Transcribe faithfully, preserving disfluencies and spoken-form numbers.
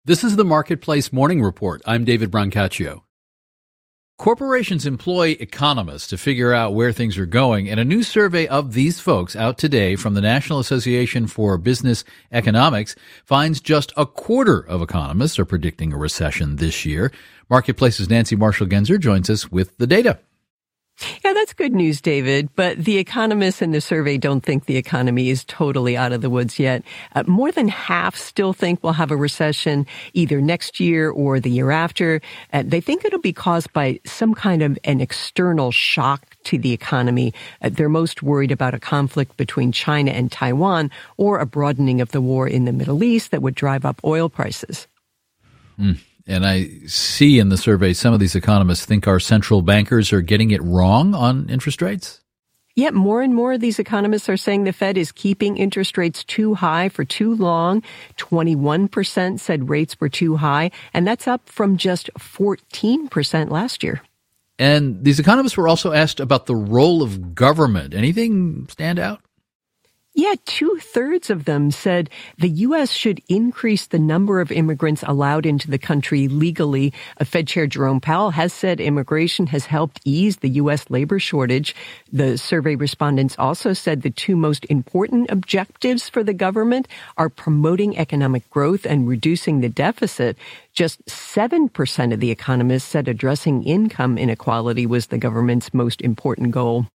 This is the Marketplace Morning Report. I'm David Brancaccio. Corporations employ economists to figure out where things are going, and a new survey of these folks out today from the National Association for Business Economics finds just a quarter of economists are predicting a recession this year. Marketplace's Nancy Marshall-Genzer joins us with the data. Yeah, that's good news, David. But the economists in the survey don't think the economy is totally out of the woods yet. Uh, more than half still think we'll have a recession either next year or the year after. Uh, they think it'll be caused by some kind of an external shock to the economy. Uh, they're most worried about a conflict between China and Taiwan or a broadening of the war in the Middle East that would drive up oil prices. Mm. And I see in the survey some of these economists think our central bankers are getting it wrong on interest rates. Yet more and more of these economists are saying the Fed is keeping interest rates too high for too long. twenty-one percent said rates were too high, and that's up from just fourteen percent last year. And these economists were also asked about the role of government. Anything stand out? Yeah, two-thirds of them said the U S should increase the number of immigrants allowed into the country legally. A Fed Chair Jerome Powell has said immigration has helped ease the U S labor shortage. The survey respondents also said the two most important objectives for the government are promoting economic growth and reducing the deficit. Just seven percent of the economists said addressing income inequality was the government's most important goal.